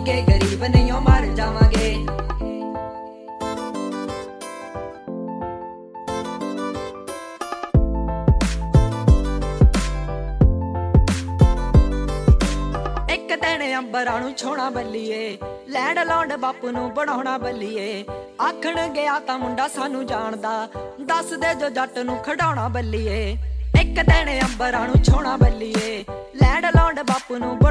ਕੇ ਗਰੀਬ ਨਹੀਂ ਓ ਮਰ ਜਾਵਾਂਗੇ। ਇੱਕ ਦਿਨ ਅੰਬਰਾਂ ਨੂੰ ਛੋਣਾ ਬੱਲੀਏ, ਲੈਂਡ ਲੌਂਡ ਬਾਪੂ ਨੂੰ ਬਣਾਉਣਾ ਬੱਲੀਏ। ਆਖਣ ਗਿਆ ਤਾਂ ਮੁੰਡਾ ਸਾਨੂੰ ਜਾਣਦਾ, ਦੱਸ ਦੇ ਜੋ ਜੱਟ ਨੂੰ ਖਡਾਉਣਾ ਬੱਲੀਏ। ਇੱਕ ਦਿਨ ਅੰਬਰਾਂ ਨੂੰ ਛੋਣਾ ਬੱਲੀਏ, ਲੈਂਡ ਲੌਂਡ ਬਾਪੂ ਨੂੰ